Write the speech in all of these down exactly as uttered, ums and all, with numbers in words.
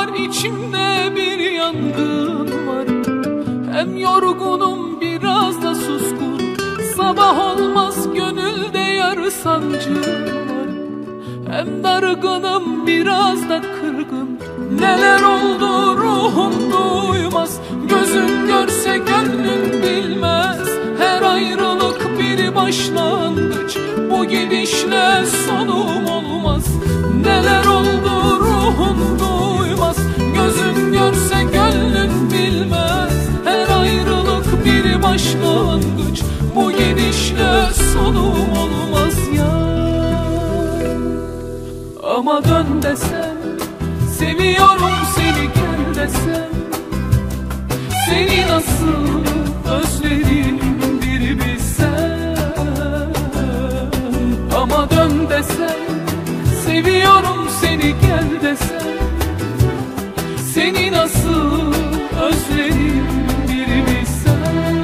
var, içimde bir yangın var. Hem yorgunum biraz da suskun, sabah olmaz gönülde yar sancı var. Hem dargınım biraz da kırgın, neler oldu ruhum duymaz. Gözün görse gönlün bilmez, her ayrılık bir başlangıç, bu gidişle sonum olmaz. Neler oldu ruhum duymaz, gözün görse gönlün bilmez, her ayrılık bir başlangıç, bu gidişle sonum olmaz ya. Ama dön desem, seviyorum seni gel desem, seni nasıl özledim bir bilsen. Ama dön desem, seviyorum seni gel desem, seni nasıl özledim bir bilsen.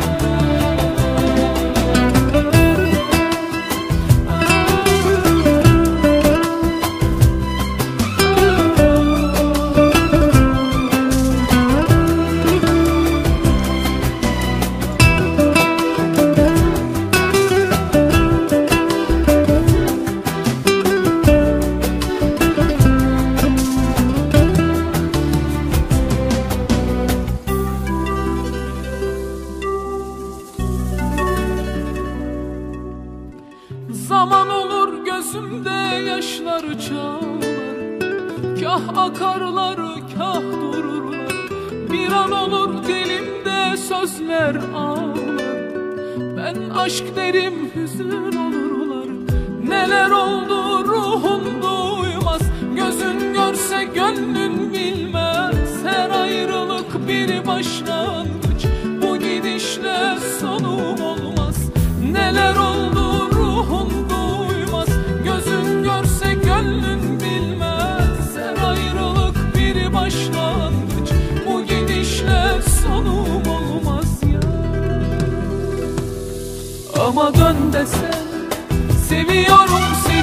Zaman olur gözümde yaşlar çağlar, kah akarlar kah dururlar. Bir an olur dilimde sözler ağlar, ben aşk derim hüzün olurlar. Neler oldu ruhum duymaz, gözün görse gönlün bilmez, her ayrılık bir başlangıç, bu gidişle sonum olmaz. Neler oldu ruhum duymaz, gözün görse gönlün bilmez, her ayrılık bir başlangıç, bu gidişle sonum olmaz ya. Ama dön desem, seviyorum seni